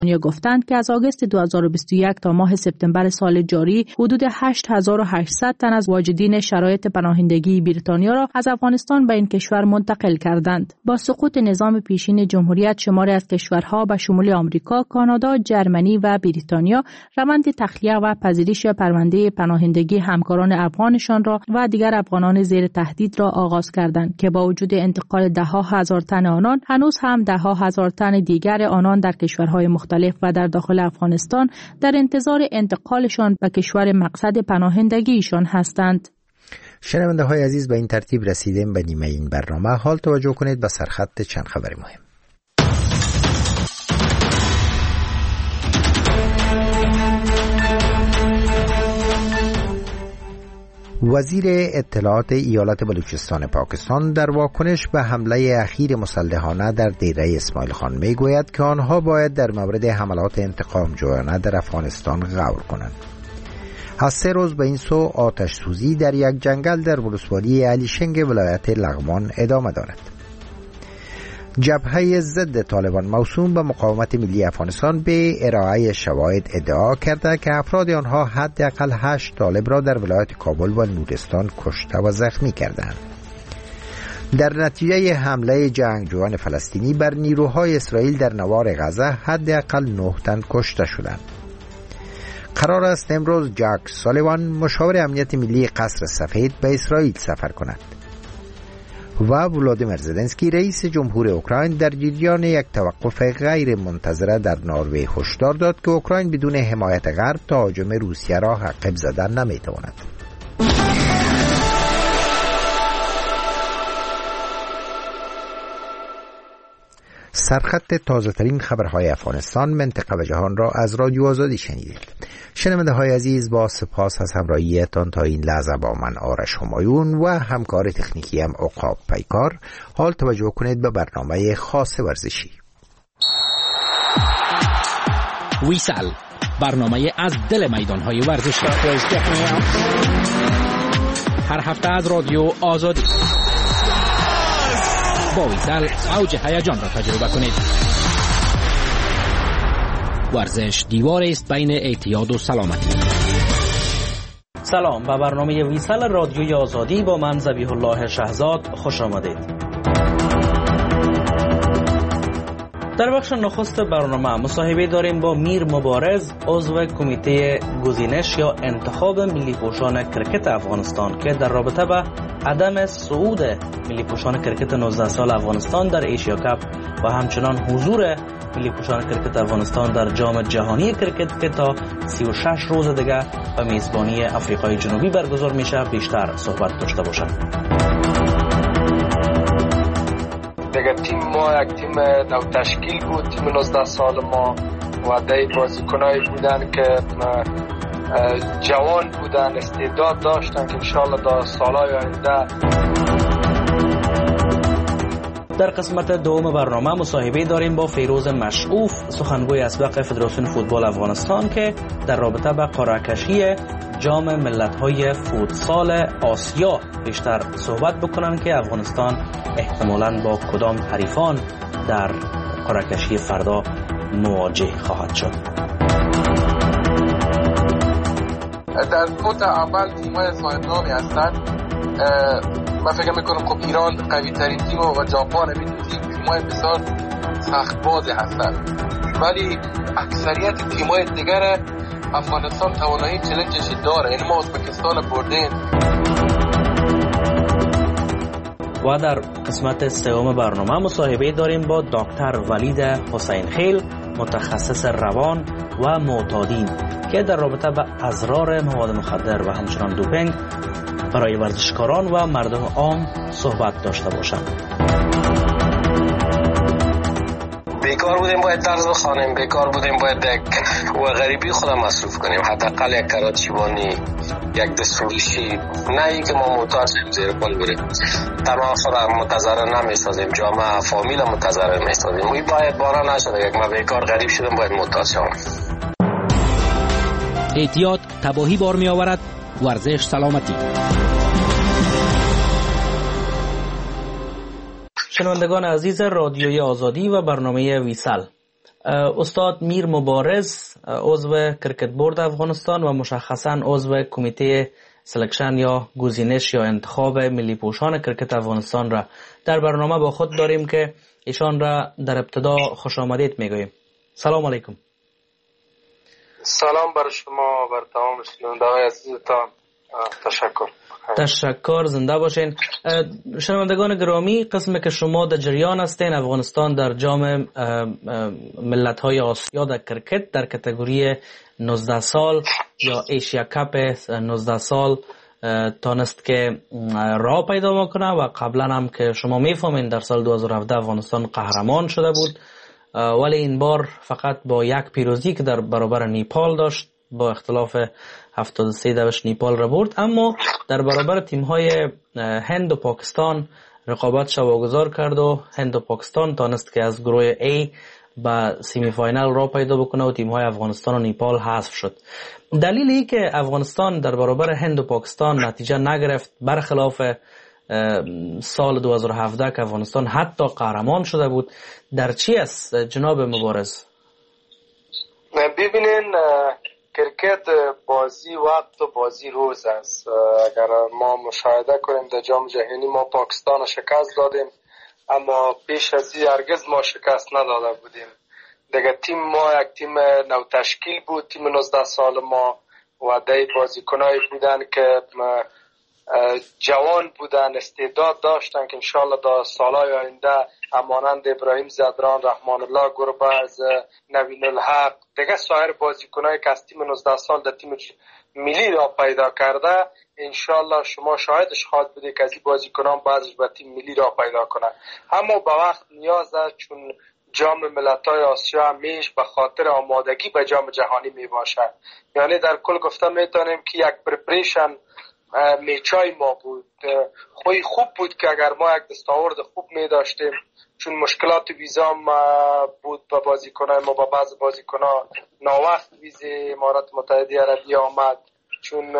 گفتند که از آگوست 2021 تا ماه سپتامبر سال جاری حدود 8800 تن از واجدین شرایط پناهندگی بریتانیا را از افغانستان به این کشور منتقل کردند. با سقوط نظام پیشین جمهوریت شماری از کشورها به شمول آمریکا، کانادا، جرمنی و بریتانیا روند تخلیه و پذیرش پرونده پناهندگی همکاران افغانشان را و دیگر افغانان زیر تهدید را آغاز کردند که با وجود انتقال ده‌ها هزار تن آنان هنوز هم ده‌ها هزار تن دیگر آنان در کشورهای مختلف و در داخل افغانستان در انتظار انتقالشان به کشور مقصد پناهندگیشان هستند. شنونده های عزیز، به این ترتیب رسیدیم به نیمه این برنامه. حال توجه کنید به سرخط چند خبر مهم. وزیر اطلاعات ایالت بلوچستان پاکستان در واکنش به حمله اخیر مسلحانه در دیره اسماعیل خان می گوید که آنها باید در مورد حملات انتقام جویانه در افغانستان غور کنند. از 3 روز به این سو آتش سوزی در یک جنگل در ولسوالی علیشنگ ولایت لغمان ادامه دارد. جبهه ضد طالبان موسوم به مقاومت ملی افغانستان به ارائه شواهد ادعا کرده که افراد آنها حداقل 8 طالب را در ولایت کابل و نورستان کشته و زخمی کردند. در نتیجه حمله جنگجویان فلسطینی بر نیروهای اسرائیل در نوار غزه حداقل 9 تن کشته شدند. قرار است امروز جک سالیوان مشاور امنیت ملی قصر سفید به اسرائیل سفر کند و ولادیمیر زلنسکی رئیس جمهور اوکراین در جریان یک توقف غیر منتظره در نروژ هشدار داد که اوکراین بدون حمایت غرب تهاجم روسیه را عقب زدن نمی‌تواند. سرخط تازه‌ترین خبرهای افغانستان، منطقه و جهان را از رادیو آزادی شنیدید. شنونده های عزیز، با سپاس از همراهیتان تا این لحظه با من آرش همایون و همکار تکنیکی هم عقاب پیکار. حال توجه کنید به برنامه خاص ورزشی. ویسال، برنامه از دل میدانهای ورزشی. هر هفته از رادیو آزادی. با ویسال اوج هیجان را تجربه کنید. ورزش دیوار است بین اعتیاد و سلامتی. سلام، به برنامه ویسال رادیوی آزادی با من ذبیح الله شهزاد خوش آمدید. در بخش نخست برنامه مصاحبه داریم با میر مبارز، عضو کمیته گزینش یا انتخاب ملی پوشان کرکت افغانستان که در رابطه با عدم صعود ملی پوشان کرکت 19 سال افغانستان در ایشیا کاپ و همچنان حضور ملی پوشان کرکت افغانستان در جام جهانی کرکت که تا 36 روز دیگه به میزبانی آفریقای جنوبی برگزار میشه بیشتر صحبت داشته باشم. دیگه تیم ما یک تیم نو تشکیل بود، تیم 19 سال ما و ده بازیکنایی بودن که جوان بودن، استعداد داشتن که انشاءالله در سالهای آینده. در قسمت دوم برنامه مصاحبه داریم با فیروز مشعوف، سخنگوی اسبق فدراسیون فوتبال افغانستان که در رابطه با قرعه کشی جام ملت‌های فوتسال آسیا بیشتر صحبت بکنن که افغانستان احتمالاً با کدام حریفان در قرعه کشی فردا مواجه خواهد شد. در کت اول تیم‌های صاحب‌نامی هستند. من فکر میکنم خب ایران قوی ترین تیم و ژاپن تیم‌های بسیار سخت بازی هستند، ولی اکثریت تیم‌های دیگر افغانستان توانایی چالنجش داره. این ما ازبکستان بردیم. و در قسمت سوم برنامه مصاحبه داریم با دکتر ولید حسین خیل، متخصص روان و معتادین که در رابطه با اضرار مواد مخدر و همچنان دوپینگ برای ورزشکاران و مردم عام صحبت داشته باشند. بیکار بودیم باید درس بخوانیم، بیکار بودیم باید و غریبی خودم مصروف کنیم، حداقل یک کراچیوانی، یک دستفروشی، نه ای که ما معتاد شیم زیر پل بریم. تنها خودم متضرر نمیسازیم، جامعه فامیل متضرر میسازیم. این باید بارا نشده یک ما بیکار غریب شدم باید معتاد شوم. اعتیاد تباهی بار می آورد، ورزش سلامتی. شنوندگان عزیز رادیوی آزادی و برنامه ویسال، استاد میر مبارز عضو کرکت بورد افغانستان و مشخصا عضو کمیته سلکشن یا گزینش یا انتخاب ملی پوشان کرکت افغانستان را در برنامه با خود داریم که ایشان را در ابتدا خوش آمدید میگوییم. سلام علیکم. سلام بر شما و بر تمام شنونده‌های عزیزتان. تشکر، زنده باشین. شنوندگان گرامی، قسمی که شما در جریان هستین، افغانستان در جام ملت‌های آسیا در کرکت در کاتگوری 19 سال یا ایشیا کپ 19 سال تانست که راه پیدا میکنه و قبلا هم که شما میفهمین در سال 2017 افغانستان قهرمان شده بود، ولی این بار فقط با یک پیروزی که در برابر نیپال داشت، با اختلاف 73 نیپال را برد، اما در برابر تیم‌های هند و پاکستان رقابتش واگذار کرد و هند و پاکستان تانست که از گروه A به سیمی فاینال را پیدا بکنه و تیم‌های افغانستان و نیپال حذف شد. دلیلی که افغانستان در برابر هند و پاکستان نتیجه نگرفت، برخلاف سال 2017 که افغانستان حتی قهرمان شده بود، در چی است جناب مبارز؟ ببینین، کرکت بازی وقت و بازی روز است. اگر ما مشاهده کنیم در جام جهانی ما پاکستان شکست دادیم، اما پیش از این هرگز ما شکست نداده بودیم. دیگه تیم ما یک تیم نو تشکیل بود، تیم 19 سال ما و دی بازیکنایی بودن که جوان بودن، استعداد داشتن که انشالله در سالهای آینده همانند ابراهیم زدران، رحمان الله گربز، نوین الحق، دیگه سایر بازیکنایی که از تیم 19 سال در تیم ملی را پیدا کرده، انشالله شما شاهدش خواهد بودید که از این بازیکنان بعضش به تیم ملی را پیدا کنند. اما به وقت نیاز است، چون جام ملت‌های آسیا همیشه به خاطر آمادگی به جام جهانی می باشد. یعنی در کل گفته میتونیم که یک پریپریشن میچای ما بود. خوی خوب بود که اگر ما یک دستاورد خوب می داشتیم، چون مشکلات ویزا بود به بازیکنان ما، با بعض بازیکنان ناوقت ویزه امارات متحده عربی آمد، چون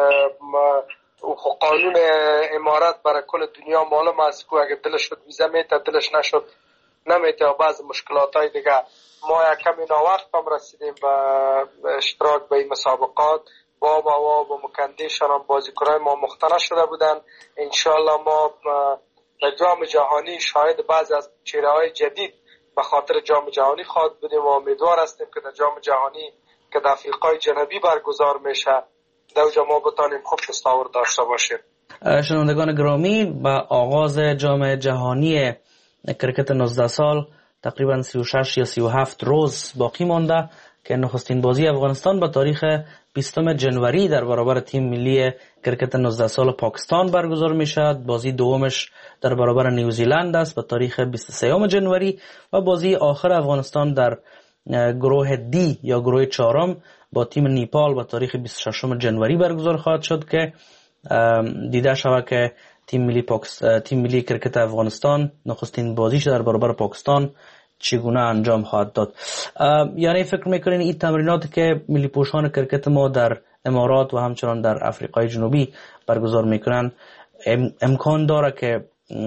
قانون امارات برای کل دنیا معلوم است که اگر دلش شد ویزا میته، دلش نشد نمیته و بعض مشکلات های دیگه. ما یک کمی ناوقت هم رسیدیم به اشتراک به این مسابقات. با مکندیشان هم بازیکنای ما مختنه شده بودن. انشالله ما در جام جهانی شاهد بعض از چهره‌های جدید به خاطر جام جهانی خواهد بودیم و امیدوار هستیم که در جام جهانی که در افریقای جنوبی برگزار میشه در اونجا ما بتانیم خوب دستاورد داشته باشیم. شنوندگان گرامی، با آغاز جام جهانی کرکت 19 سال تقریبا 36 یا 37 روز باقی مانده که نخستین بازی افغانستان به تاریخ 20 جنوری در برابر تیم ملی کرکت 19 سال پاکستان برگزار می شود. بازی دومش در برابر نیوزیلند است به تاریخ 23 جنوری و بازی آخر افغانستان در گروه دی یا گروه چهارم با تیم نیپال به تاریخ 26 جنوری برگزار خواهد شد که دیده شود که تیم ملی کرکت افغانستان نخستین بازیش در برابر پاکستان چگونه انجام خواهد داد. یعنی فکر میکنین این تمریناتی که ملی پوشان کرکت ما در امارات و همچنان در افریقای جنوبی برگزار میکنن امکان داره که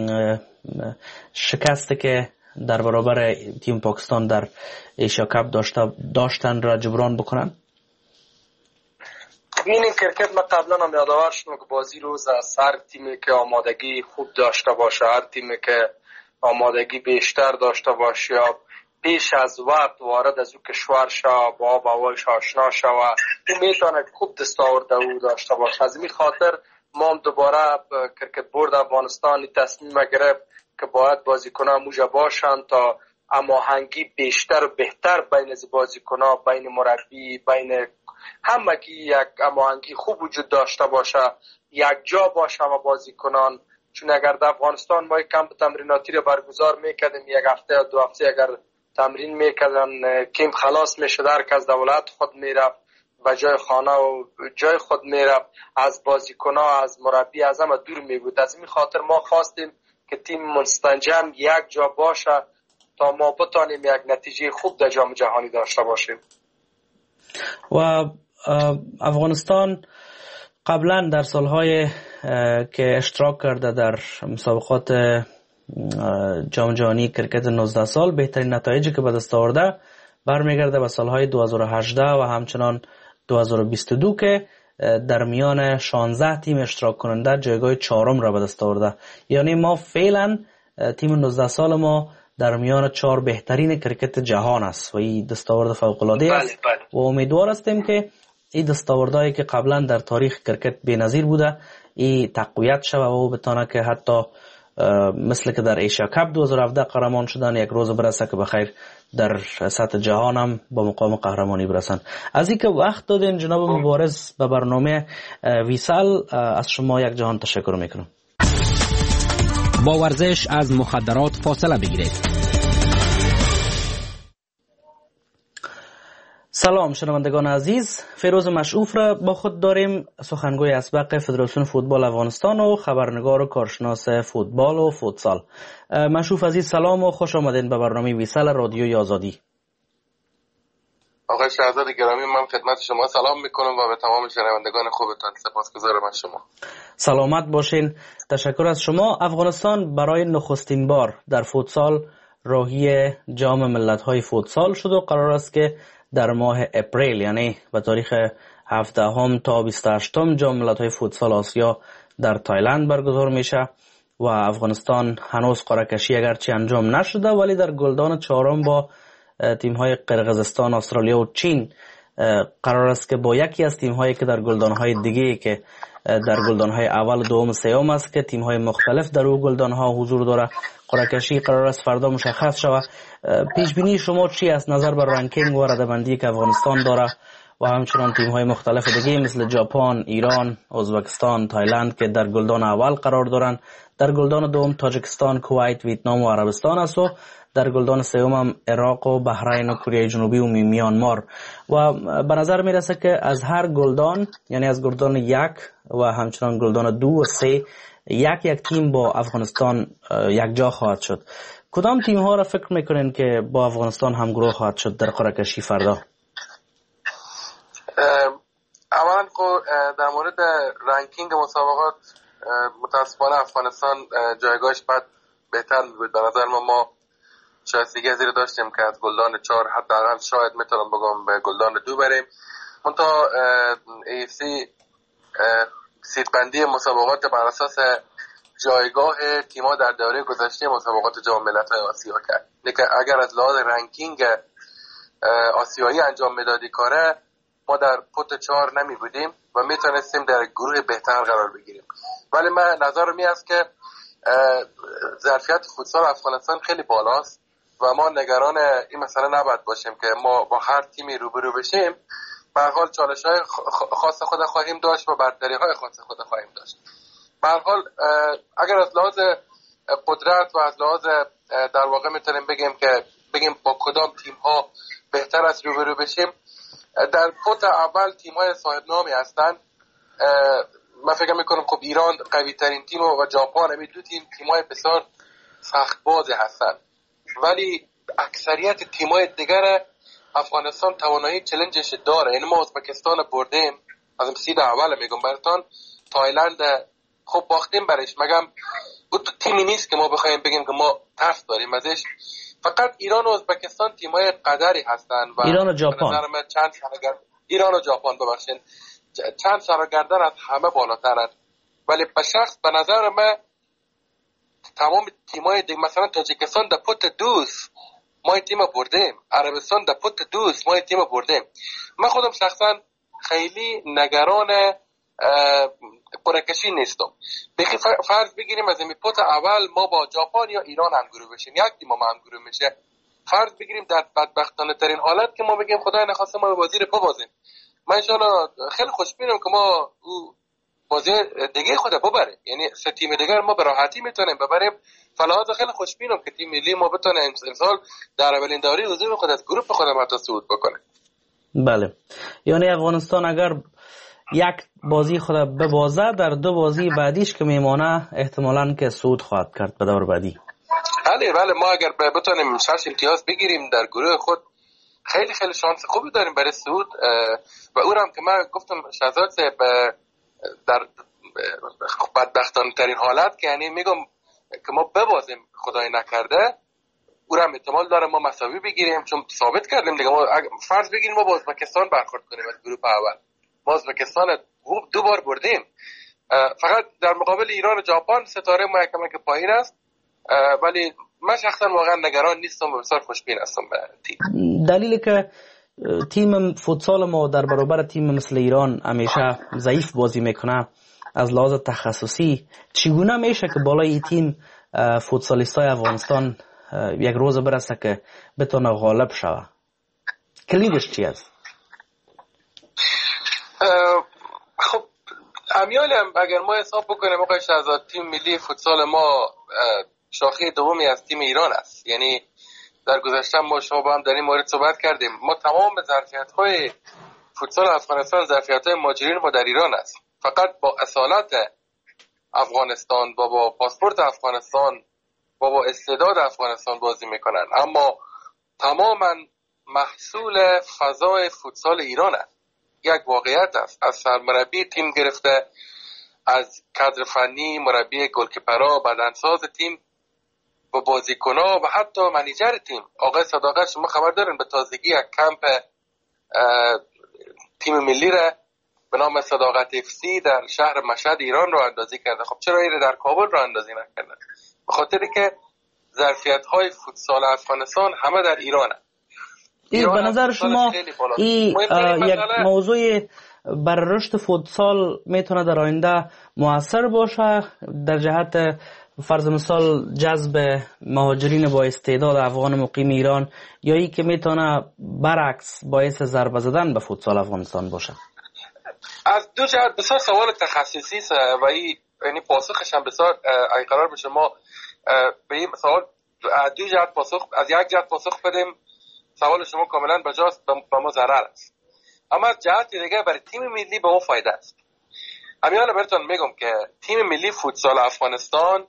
شکستی که در برابر تیم پاکستان در ایشیا کپ داشتن را جبران بکنن؟ این کرکت ما قبلا هم یادآور شدم که بازی روز است. هر تیمی که آمادگی خوب داشته باشه، هر تیمی که آمادگی بیشتر داشته باشه یا پیش از وقت وارد از او کشور شو، با آب و هوایش آشنا شو، او میتونه خوب دستاورد او داشته باشه. از این خاطر ما هم دوباره کرکت بورد افغانستان تصمیم گرفت که باید بازیکنان موجه باشن تا هماهنگی بیشتر و بهتر بین بازیکنان، بین مربی، بین همگی یک هماهنگی خوب وجود داشته باشه، یک جا باشه و بازیکنان. چون اگر در افغانستان ما یک کمپ تمریناتی رو برگزار میکردیم، یک هفته یا 2 هفته اگر تمرین میکردن، کیم خلاص میشد، هر کس دولت خود میرفت و جای خانه و جای خود میرفت، از بازیکن‌ها، از مربی، از همه دور میبود. از این خاطر ما خواستیم که تیم مستنجم یک جا باشه تا ما بتانیم یک نتیجه خوب در جام جهانی داشته باشیم. و افغانستان قبلا در سالهای که اشتراک کرده در مسابقات جام جهانی کرکت 19 سال بهترین نتایجی که به دست آورده برمیگرده به سالهای 2018 و همچنان 2022 که در میان 16 تیم اشتراک کننده جایگاه 4 را به دست آورده. یعنی ما فعلا تیم 19 سال ما در میان 4 بهترین کرکت جهان است و این دستاورد فوق‌العاده است. و امیدوار هستیم که این دستاوردهایی که قبلا در تاریخ کرکت بی‌نظیر بوده این تقویت شود و بتونه که حتی مثل که در ایشیا کپ 2017 قهرمان شدن یک روز برسه که بخیر در سطح جهان هم با مقام قهرمانی برسن. از اینکه وقت دادین جناب مبارز به برنامه ویسال، از شما یک جهان تشکر میکنم. با ورزش از مخدرات فاصله بگیرید. سلام شنوندگان عزیز، فیروز مشعوف را با خود داریم، سخنگوی اسبق فدراسیون فوتبال افغانستان و خبرنگار و کارشناس فوتبال و فوتسال. مشعوف عزیز سلام و خوش آمدین به برنامه ویسال رادیوی آزادی. آقای شهزاد گرامی، من خدمت شما سلام میکنم و به تمام شنوندگان خوبتان سپاسگزارم از شما. سلامت باشین. تشکر از شما. افغانستان برای نخستین بار در فوتسال راهی جام ملت‌های فوتسال شد و قرار است که در ماه اپریل یعنی به تاریخ 17 تا 28 جام ملت‌های فوتسال آسیا در تایلند برگزار میشه و افغانستان هنوز قرعه کشی اگرچه انجام نشده ولی در گلدان 4 با تیم‌های قرقیزستان، استرالیا و چین قرار است که با یکی از تیم‌هایی که در گلدان‌های دیگه که در گلدان‌های اول و دوم و سوم است که تیم‌های مختلف در اون گلدان‌ها حضور داره قرعه کشی قرار است فردا مشخص شود. پیش بینی شما چی است نظر بر رنکینگ و رده‌بندی که افغانستان داره و همچنان تیم‌های مختلف دیگه مثل ژاپن، ایران، ازبکستان، تایلند که در گلدان اول قرار دارن، در گلدان دوم تاجیکستان، کویت، ویتنام و عربستان است و در گلدان سوم هم عراق و بحرین و کره جنوبی و میانمار. و به نظر میرسه که از هر گلدان یعنی از گلدان 1 و همچنان گلدان 2 و 3 یک تیم با افغانستان یک جا خواهد شد. کدام تیم ها را فکر میکنین که با افغانستان همگروه خواهد شد در قرعه کشی فردا؟ اولا در مورد رنکینگ مسابقات متاسفانه افغانستان جایگاهش بهتر بود. به نظر ما شایستگی زیر داشتیم که از گلدان 4 حداقل شاید میتونم بگم به گلدان 2 بریم. منتها AFC سیدبندی مسابقات بر اساس جایگاه تیم‌ها در دوره گذشته مسابقات جام ملت‌های آسیا کرد. اگر از لحاظ رنکینگ آسیایی انجام میدادی کاره ما در پوت 4 نمی بودیم و میتونستیم در گروه بهتر قرار بگیریم. ولی من نظرم این است که ظرفیت فوتسال افغانستان خیلی بالاست و ما نگران این مسئله نباید باشیم که ما با هر تیمی روبرو بشیم. به هر حال چالش‌های خاص خود خواهیم داشت و برتری‌های خاص خود خواهیم داشت. به هر حال اگر از لحاظ قدرت و از لحاظ در واقع میتونیم بگیم با کدام تیم‌ها بهتر از روبرو بشیم، در پوت اول تیم‌های صاحب نامی هستند. من فکر میکنم خب ایران قوی ترین تیم و ژاپن همین دو تیم‌های بسیار سخت باز هستند، ولی اکثریت تیم‌های دیگر افغانستان توانایی چالنجش داره. یعنی ما ازبکستان بردیم، از سید اول میگم براتون، تایلند خب باختیم برش، مگم بود تیمی نیست که ما بخوایم بگیم که ما ترس داریم ازش. فقط ایران و ازبکستان تیم‌های قدری هستند و ایران و ژاپن ایران و ژاپن ببخشید چند سرگردن از همه بالاترند. ولی به شخص به نظر من تمام تیم‌های دیگه مثلا تاجیکستان در پوت 2 ما تیم بردیم، عربستان در پوت 2 ما تیم بردیم. من خودم شخصا خیلی نگران قرعه‌کشی نیستم. بخی فرض بگیریم از این پوت اول ما با ژاپن یا ایران همگروه بشیم، یک تیم ما همگروه میشه. فرض بگیریم در بدبختانه ترین حالت که ما بگیم خدای نخواسته ما بازی رو ببازیم، من انشالله خیلی خوشبینم که ما بازی دیگه خود ببریم، یعنی سه تیم دیگر ما به راحتی میتونیم ببریم. فلحاظ خیلی خوشبینم که تیم ملی ما بتونه امسال در اولین دوره حضور خود از گروه خود حتی صعود بکنه. بله، یعنی افغانستان اگر یک بازی خود ببازه در دو بازی بعدیش که میمانه احتمالاً که صعود خواهد کرد به دور بعدی. بله ما اگر بتونیم 6 امتیاز بگیریم در گروه خود خیلی خیلی شانس خوبی داریم برای صعود. و اونم که من گفتم شهزاد صاحب در بدبختانه ترین حالت که یعنی میگم که ما ببازیم خدای نکرده، او را احتمال داره ما مساوی بگیریم، چون ثابت کردیم دیگه. ما فرض بگیریم ما با ازبکستان برخورد کنیم از گروه اول، ما ازبکستان دو بار بردیم. فقط در مقابل ایران و ژاپن ستاره ما کمک پایین است، ولی من شخصا واقعا نگران نیستم و بسیار خوشبین هستم به تیم. دلیلی که تیم فوتسال ما در برابر تیم مثل ایران همیشه ضعیف بازی میکنه از لحاظ تخصصی، چگونه میشه که بالای این تیم فوتسالیستای افغانستان یک روز برسه که بتونه غالب شوه؟ کلیدش چی است؟ خب امیالم اگر ما حساب بکنیم آقای شهزاد، تیم ملی فوتسال ما شاخه دومی از تیم ایران است. یعنی در گذشته ما شما با هم در این مورد صحبت کردیم، ما تمام ظرفیت‌های فوتسال افغانستان ظرفیت‌های مهاجرین ما در ایران است. فقط با اصالت افغانستان با پاسپورت افغانستان با استعداد افغانستان بازی میکنن، اما تماما محصول فضای فوتسال ایران است. یک واقعیت است. از سرمربی تیم گرفته، از کادر فنی، مربی گلکیپرها، بدنساز تیم و بازیکن‌ها و حتی منیجر تیم. آقای صداقت شما خبر دارین به تازگی یک کمپ تیم ملی را به نام صداقت FC در شهر مشهد ایران رو اندازی کرده. خب چرا این در کابل رو اندازی نکردن؟ به خاطری که ظرفیت‌های فوتسال افغانستان همه در ایرانه. به نظر شما این یک موضوع بر رشد فوتسال میتونه در آینده مؤثر باشه در جهت فرض مثال جذب مهاجرین با استعداد افغان مقیم ایران، یا ای که میتونه برعکس باعث ضربه زدن به فوتسال افغانستان باشه؟ از دو جهت بسیار سوال تخصصی است و یعنی پاسخش هم بسیار اگه قرار بشه ما به این سوال از دو جهت پاسخ، از یک جهت پاسخ بدیم، سوال شما کاملا بجاست، به ما ضرر است. اما از جهت دیگه برای تیم ملی به ما فایده است. همین براتون میگم که تیم ملی فوتسال افغانستان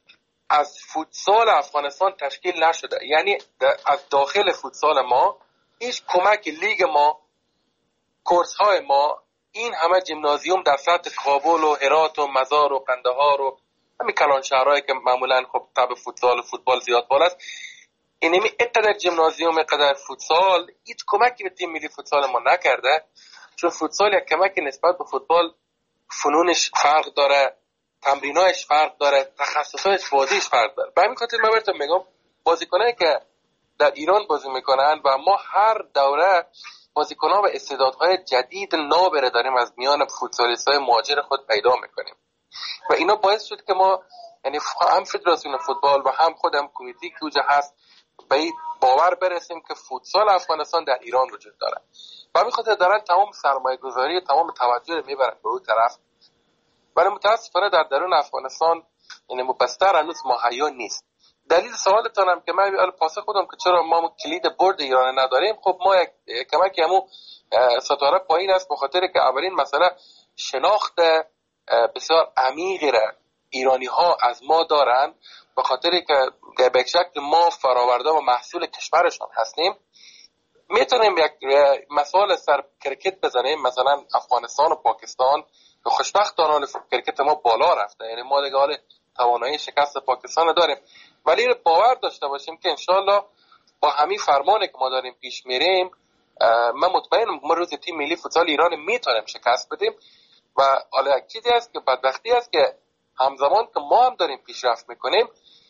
از فوتسال افغانستان تشکیل نشده. یعنی از داخل فوتسال ما هیچ کمک لیگ ما، کورس های ما، این همه جیمنازیوم در سطح کابل و هرات و مزار و قندهار و همین کلان شهرهایی که معمولا خب تب فوتسال و فوتبال زیاد بالا است، اینمی اینقدر جیمنازیوم، اینقدر فوتسال هیچ کمکی به تیم ملی فوتسال ما نکرده. چون فوتسال یک کمکی نسبت به فوتبال، فنونش فرق داره، تمرینایش فرق داره، تخصصایش بازیش فرق داره. به همین خاطر من براتون میگم بازیکنایی که در ایران بازی میکنن و ما هر دوره بازیکن‌ها و استعدادهای جدید نابره داریم از میان فوتسالیست‌های مهاجر خود پیدا میکنیم و اینا باعث شد که ما یعنی هم فدراسیون فوتبال و هم خودم کمیته که اوجه هست به این باور برسیم که فوتسال افغانستان در ایران وجود داره. و همین خاطر دارن تمام سرمایه‌گذاری، تمام توجه میبرن به اون طرف، ولی متاسفانه در درون افغانستان یعنی مبستر هنوز مهیا نیست. دلیل سوالتان هم که من پاسخ خودم که چرا ما کلید برد ایران نداریم، خب ما یک کمکی همون ستاره پایین است، به خاطر که اولین مسئله شناخت بسیار عمیقی را ایرانی ها از ما دارن، به خاطر که به شکل ما فراورده و محصول کشورشان هستیم. میتونیم یک مثال سر کرکت بزنیم، مثلا افغانستان و پاکستان که خوشبختانه کرکت ما بالا رفته، یعنی ما دیگه حال توانایی شکست پاکستان داریم، ولی باور داشته باشیم که انشالله با همین فرمانی که ما داریم پیش میریم، من مطمئنم ما روز تیم ملی فوتسال ایران میتونیم شکست بدیم. و حالا یک چیزی است که بدبختی است که همزمان که ما هم داریم پیشرفت میکنیم،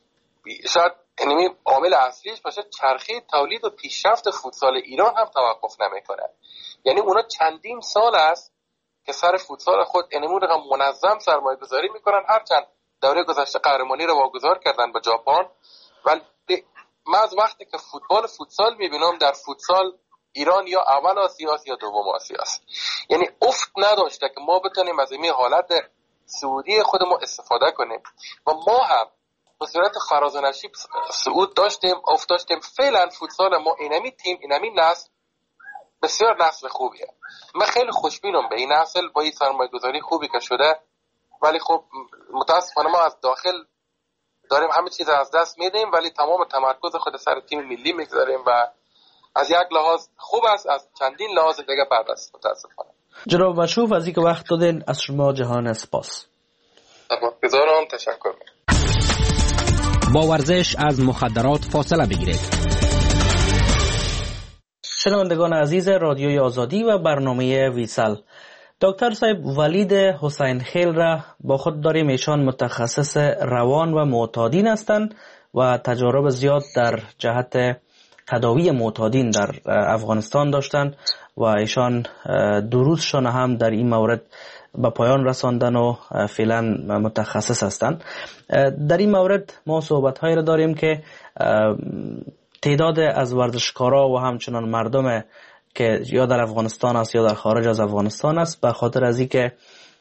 شاید اینمی عامل اصلیش باشه چرخه تولید و پیشرفت فوتسال ایران هم توقف نمیکنه. یعنی اونا چندین سال است که سر فوتسال خود اینمون رقم منظم سرمایه گذاری میکنن، هرچند دوره گذشته قهرمانی رو واگذار کردن به ژاپن، ولی من از وقتی که فوتسال میبینم در فوتسال ایران یا اول آسیا است یا دوم آسیا است. یعنی افت نداشته که ما بتونیم از این حالت سعودی خودمون استفاده کنیم و ما هم به صورت فراز و نشیب صعود داشتیم، افت داشتیم. فعلا فوتسال ما اینمی تیم، اینمی نسل بسیار نسل خوبیه. من خیلی خوشبینم به این نسل با این سرمایه‌گذاری خوبی که شده، ولی خب متاسفانه ما از داخل داریم همه چیز از دست میدیم، ولی تمام تمرکز خود سر تیم ملی میگذاریم و از یک لحاظ خوب است، از چندین لحاظ دیگه بد است متاسفانه. جناب مشوف از اینکه وقت دادین از شما جهان سپاس. تشکر. با ورزش از مخدرات فاصله بگیرید. شنوندگان عزیز رادیوی آزادی و برنامه ویسال، دکتر صاحب ولید حسین خیل را با خود داریم. ایشان متخصص روان و معتادین هستند و تجارب زیاد در جهت تداوی معتادین در افغانستان داشتند و ایشان دروسشان هم در این مورد به پایان رساندن و فعلا متخصص هستند. در این مورد ما صحبت‌هایی را داریم که تعداد از ورزشکارا و همچنان مردم که یا در افغانستان است یا در خارج از افغانستان است، به خاطر از اینکه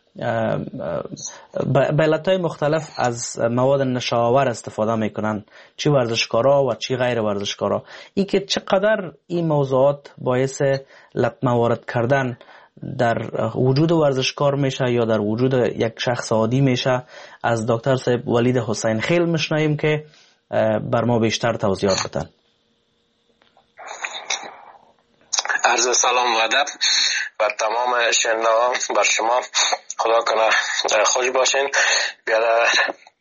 به علتهای مختلف از مواد نشاور استفاده میکنن، چی ورزشکارا و چی غیر ورزشکارا. این که چقدر این موضوعات باعث موارد کردن در وجود ورزشکار میشه یا در وجود یک شخص عادی میشه، از دکتر صاحب ولید حسین خیل میشنویم که بر ما بیشتر توضیحات بدن. عرض سلام و ادب و تمام شنوندگان بر شما. خدا کنه خوش باشین. بیادر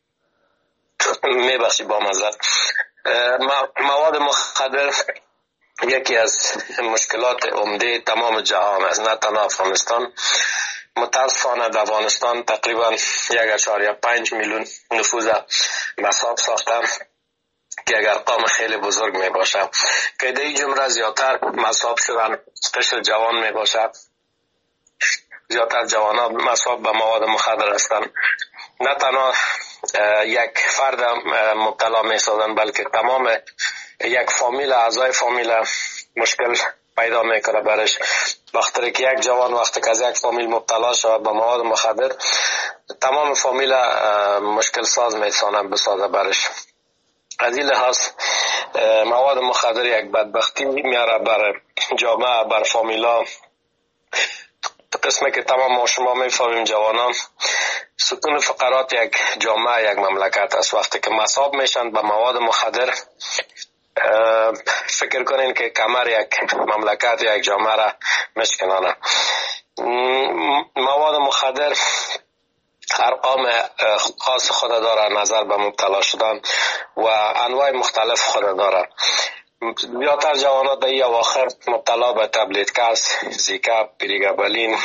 میبخشی با مزد. مواد مخدر یکی از مشکلات عمده تمام جهان است، نه تنها افغانستان. متاسفانه در افغانستان تقریبا 1.5 میلیون نفوذ مصاب ساختن که اگر ارقام خیلی بزرگ می باشه که در این جمله زیادتر مصاب شدن قشر جوان می باشه. زیادتر جوان ها مصاب به مواد مخدر هستند. نه تنها یک فرد مبتلا می سازن بلکه تمام یک فامیل، اعضای فامیل مشکل پیدا میکنه برش. وقتی که یک جوان وقتی که از یک فامیل مبتلا شود به مواد مخدر، تمام فامیل مشکل ساز میسازن بسازه برش. از این لحاظ مواد مخدر یک بدبختی میاره بر جامعه، بر فامیلا. قسمی که تمام ما شما میفهمیم جوانان ستون فقرات یک جامعه، یک مملکت است. وقتی که مصاب میشن به مواد مخدر، فکر کنین که کمر یک مملکت یا یک جامعه را مشکنانه. مواد مخدر ارقام خاص خود داره نظر به مبتلا شدن و انواع مختلف خود داره. زیادتر جوانات در این اواخر مبتلا به تبلیتکس، زیکا، پریگابالین،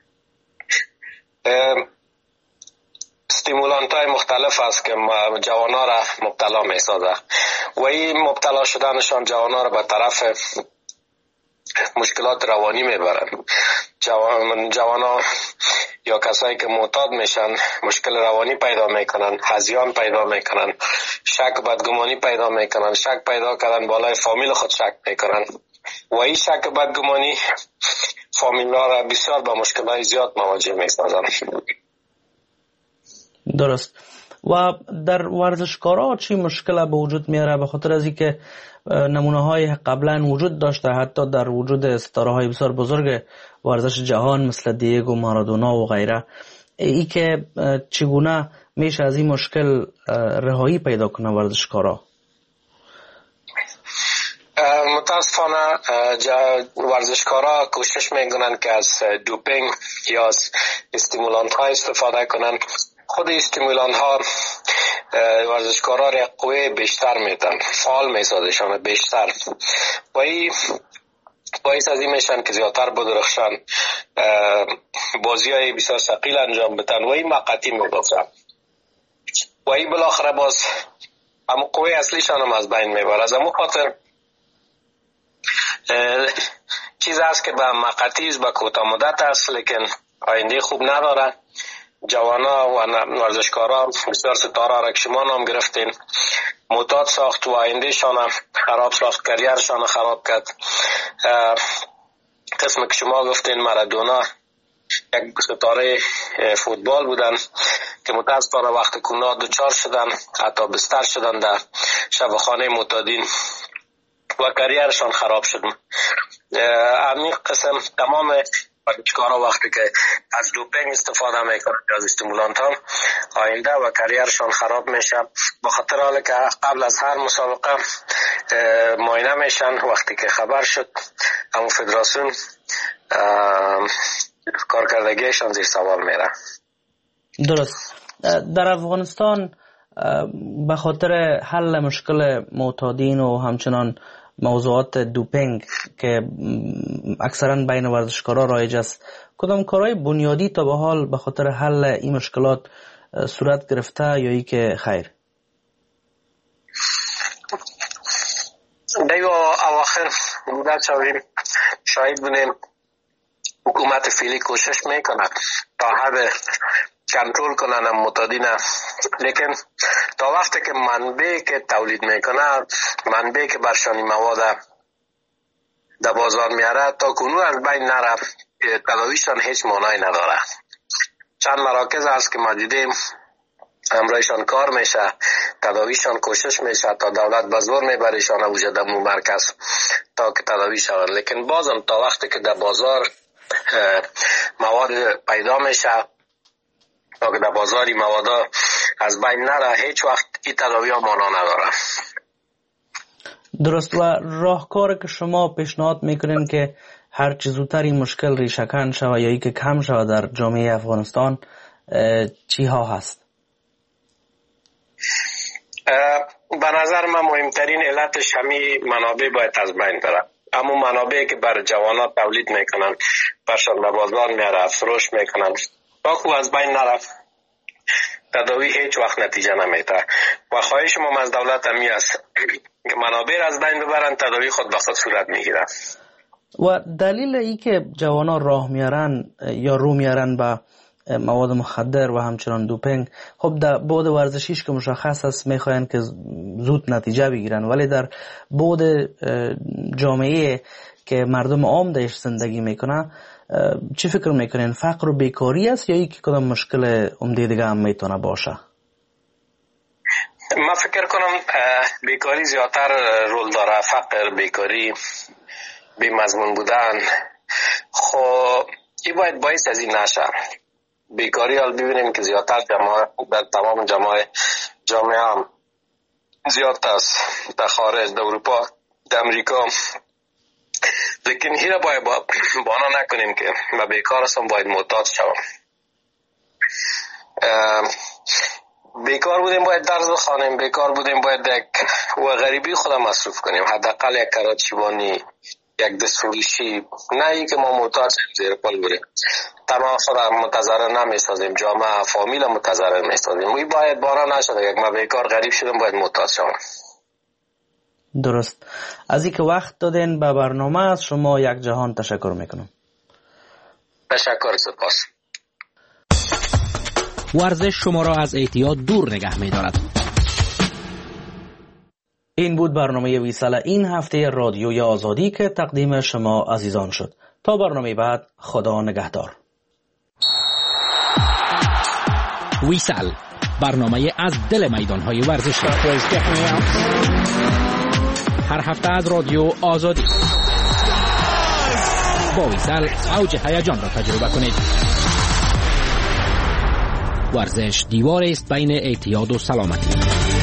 استیمولانت های مختلف است که جوانا را مبتلا می سازه و این مبتلا شدنشان جوانا را به طرف مشکلات روانی میبرن. جوانا یا کسایی که معتاد میشن مشکل روانی پیدا میکنن، هذیان پیدا میکنن، شک بدگمانی پیدا میکنن. شک پیدا کردن بالای فامیل خود شک میکنن و این شک بدگمانی فامیل را بسیار با مشکلات زیاد مواجه میسازن. درست. و در ورزشکارا چی مشکل به وجود میاره؟ به خاطر از اینکه نمونه های قبلا وجود داشته، حتی در وجود ستاره های بسیار بزرگ ورزش جهان مثل دیگو مارادونا و غیره. ای که چگونه میشه از این مشکل رهایی پیدا کنه ورزشکارا؟ متاسفانه ورزشکارا کوشش میکنن که از دوپینگ یا از استیمولانت ها استفاده کنن. خود استیمولانت ها ورزشکارا را قوه بیشتر میدن، فعال میسازشان بیشتر و این باعث از این میشن که زیادتر بدرخشن، بازی های بسیار ثقیل انجام بدن و این مقطعی میبافن و این بالاخره باز اما قوه اصلیشان هم از بین میبره. از امو خاطر چیز هست که به مقطعی به کوتاه مدت است لیکن آینده خوب نداره. جوانا و ورزشکارا بسیار ستاره را که شما نام گرفتین معتاد ساخت و آینده شان خراب ساخت، کریرشان خراب کرد. قسم که شما گفتین مارادونا یک ستاره فوتبال بودن که متاسفانه وقت کونا دوچار شدن، حتی بستر شدن در شفاخانه معتادین و کریرشان خراب شد. همین قسم تمام ورزشکارا وقتی که از دوپینگ استفاده میکنن یا از استیمولانت ها آینده و کریرشان خراب میشه. به خاطر حالی که قبل از هر مسابقه معاینه میشن، وقتی که خبر شد همون فدراسیون کارکردگیشان زیر سوال میره. درست. در افغانستان به خاطر حل مشکل معتادین و همچنان موضوعات دوپینگ که اکثرا بین ورزشکارا رایج است، کدام کارهای بنیادی تا به حال به خاطر حل این مشکلات صورت گرفته یا ای که خیر؟ دیگه اواخر بوده شاید بودیم حکومت فعلی کوشش میکنه تا حد کنترل کنن معتادین، لیکن تا وقتی که منبع که تولید میکنه، منبع که برشانی مواد در بازار میاره، تا کنون از بین نره، تداویشان هیچ معنی نداره. چند مراکز هست که ما دیدیم همراهشان کار میشه، تداویشان کوشش میشه تا دولت به زور میبریشان وجود مو مرکز تا که تداوی شود، لیکن بازم تا وقتی که در بازار مواد پیدا میشه، تا که در بازاری مواد از بین نره، هیچ وقت این تداوی ها معنا نداره. درست. و راهکار که شما پیشنهاد میکنین که هر چه زودتر این مشکل ریشه‌کن شود یا ای که کم شود در جامعه افغانستان چی ها هست؟ به نظر من مهمترین علتش همین منابع باید از بین بره. اما منابعی که بر جوانات تولید میکنن، برشان به بازار میاره، فروش میکنن، تا خوب از بین نرفت، تداوی هیچ وقت نتیجه نمیده. و خواهش ما از دولت همی است که منابع از بین ببرن، تداوی خود به خود صورت میگیره. و دلیل ای که جوانان راه میارن یا رو میارن به مواد مخدر و همچنان دوپینگ، خب در بعد ورزشیش که مشخص است میخواین که زود نتیجه بگیرن، ولی در بعد جامعه که مردم عام درش زندگی میکنه چی فکر میکنین؟ فقر و بیکاری است یا یکی کدام مشکل عمده دیگه هم میتونه باشه؟ من فکر کنم بیکاری زیادتر رول داره. فقر، بیکاری، بی مضمون بودن، خب این باید باعث از این نشه. بیکاری حال ببینیم که زیادتر در تمام جامعه هم زیاد است، در خارج، در اروپا، در امریکا، لیکن این را باید بانا نکنیم که ما بیکار هستم باید معتاد شوم. بیکار بودیم باید درس بخوانیم، بیکار بودیم باید و غریبی خودم مصروف کنیم، حداقل یک کراچیوانی، یک دستفروشی، نه ای که ما معتاد زیر پل بریم. تمام خودم متضرر نمیسازیم، جامعه فامیل متضرر میسازیم. وی باید بارا نشده یک ما بیکار غریب شدم باید معتاد شوم. درست. از اینکه وقت دادین به برنامه از شما یک جهان تشکر میکنم. تشکر، سپاس. ورزش شما را از اعتیاد دور نگه می‌دارد. این بود برنامه ویسال این هفته رادیوی آزادی که تقدیم شما عزیزان شد. تا برنامه بعد، خدا نگهدار. ویسال، برنامه از دل میدان‌های ورزشی. هر هفته از رادیو آزادی. با ویسال اوج هیجان را تجربه کنید. ورزش دیوار است بین اعتیاد و سلامتی.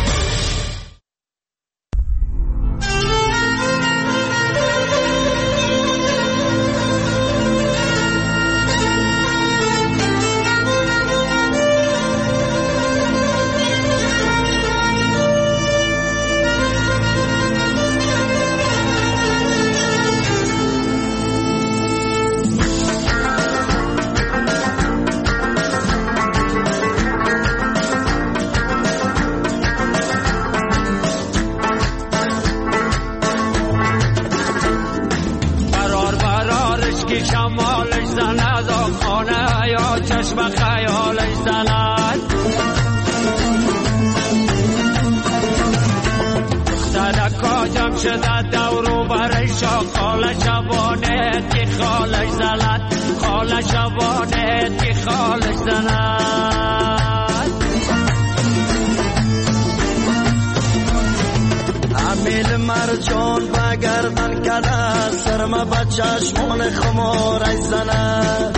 مرجان بگردن کده سرم با چشمان خمار ای زند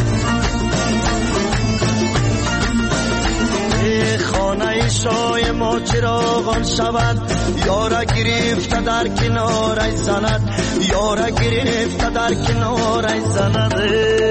خانه شای ما چراغان شود یارا گرفت در کنار ای زند یارا گرفت در کنار ای زند